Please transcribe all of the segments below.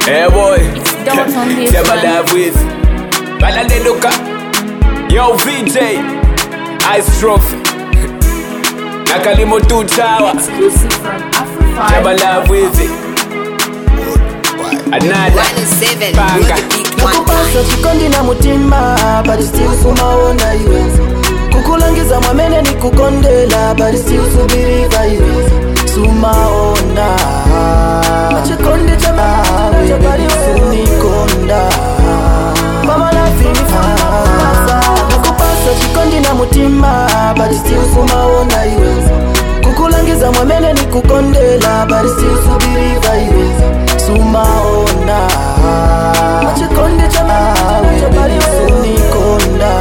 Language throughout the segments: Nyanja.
Hey boy, Don't on this them one. alive with Baladeluka. Yo VJ, Ice Trophy. Nakalimo 2 Tower. Exclusive from Afro5. Them alive with it. Another 1-7 banga. with the big nakupasa one. chikondi na mutima but still sumaona iwe kukulangiza mwamene ni kukondela but still subiriva iwe sumaona chikondi cha bari sunikonda mama lafini fasa nakupasa chikondi na mutima but still sumaona iwe kukulangiza mwamene ni kukondela but still subiriva iwe sumaona chikondi cha bari sunikonda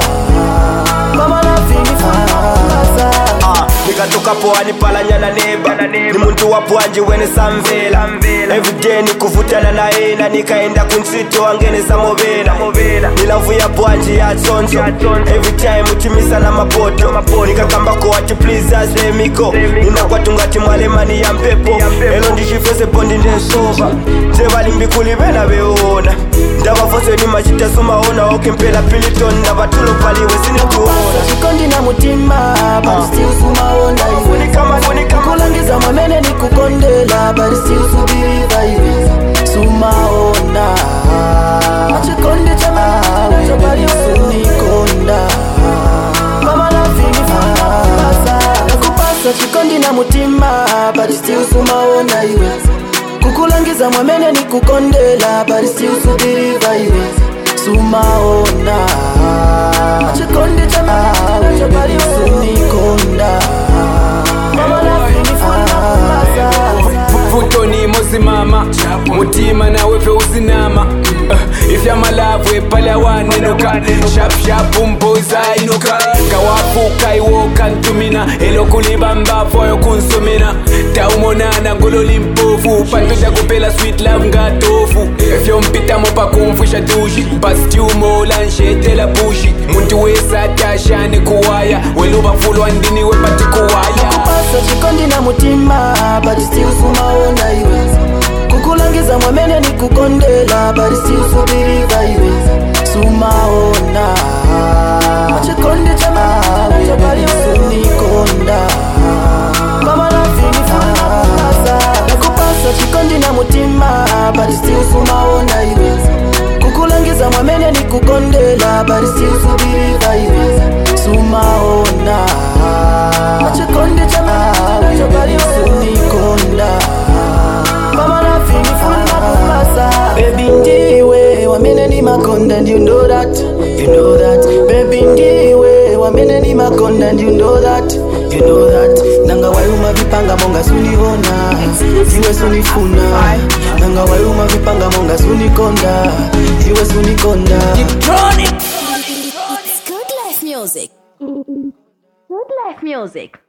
mama lafini fasa nikatoka poani palanyana neba ni muntu wa pwanji wene samvela everyday nikuvutana na ena nikaenda kunsito angeneza movela nilavuya pwanji ya tsonzo everytime utimisa na mapoto nikakambako wati please as let me go ninakwatungati mwalemani ya mpepo elo ndishifese bondi ndensova tevalimbikuli vena veona ndavafose ni machita sumaona okempela piliton na vatulo paliwe sinituona chikondi na mutima but still sumaona iwe kulangiza mwamene ni kukondela but still subiriva iwe sumaona chikondi cha bari sunikonda mama lafini fasa nakupasa chikondi na mutima but still sumaona iwe kukulangiza mwamene ni kukondela but still subiriva iwe sumaona chikondi cha bari sunikonda mama lafini fasa Futoni mozimama mutima nawe fe uzinama ifyamalavwe palawanenuka shapshapu mboza inuka kawafuka iwoka ntumina elokulibambavoyo kunsumina taumonana ngololi mpofu patuja kupela sweet love ngatofu efyompitamo pakumfusha dushi pastiumola nshetela bushi muntu wesatashane kuwaya welubafulwa ndini wepatikuwaya kupasa chikondi na mutima but still sumaona iwe kukulangiza mwamene ni kukondela but still subiriva iwe sumaona chikondi cha bari sunikonda mama lafini fasa nakupasa chikondi na mutima but still sumaona iwe kukulangiza mwamene ni kukondela but still subiriva iwe sumaona chikondi cha bari sunikonda mama lafini fasa baby ndiwe wamene ni makonda and you know that baby ndiwe wamene ni makonda and you know that nanga wayuma vipanga monga suniona iwe sunifuna nanga wayuma vipanga monga sunikonda iwe sunikonda It's good life music. Good life music.